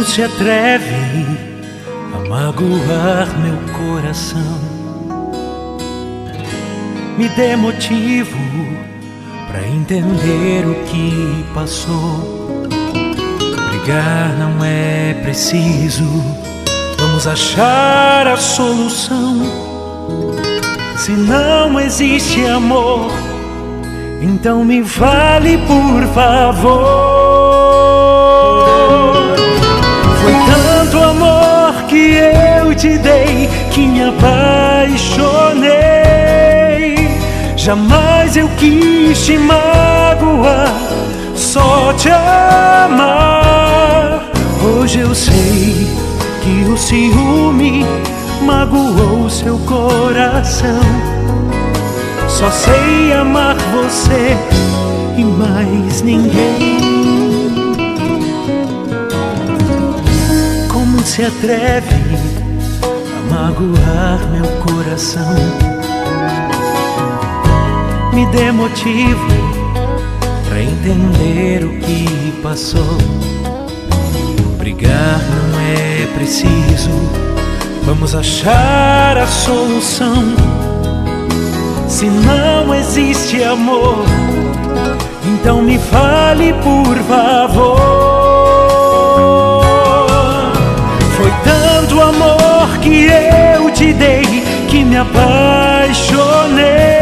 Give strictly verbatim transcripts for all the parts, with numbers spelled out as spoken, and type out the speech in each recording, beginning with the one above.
se atreve a magoar meu coração? Me dê motivo pra entender o que passou. Brigar não é preciso, vamos achar a solução. Se não existe amor, então me fale por favor. Foi tanto amor que eu te dei que me apaixonei. Jamais eu quis te magoar, só te amar. Hoje eu sei que o ciúme magoou seu coração. Só sei amar você e mais ninguém. Como se atreve a magoar meu coração? Me dê motivo pra entender o que passou. Brigar não é preciso, vamos achar a solução. Se não existe amor, então me fale por favor. Foi tanto amor que eu te dei que me apaixonei.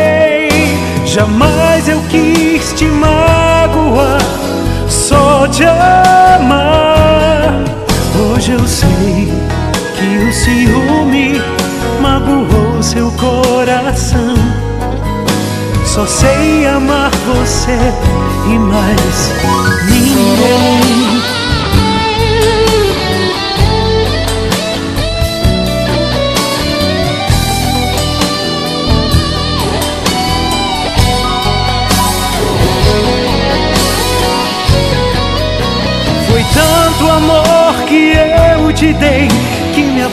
Jamais eu quis te magoar, só te amar. Hoje eu sei que o ciúme magoou seu coração. Só sei amar você e mais ninguém. Foi tanto amor que eu te dei que me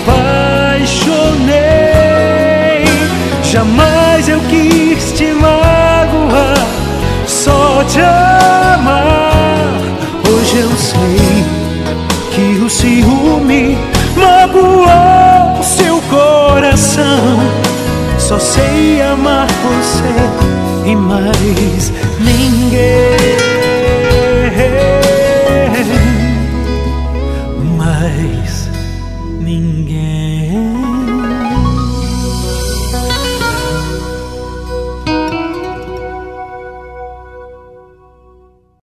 apaixonei. Jamais eu quis te magoar, só te amar. Hoje eu sei que o ciúme magoou seu coração. Só sei amar você e mais ninguém.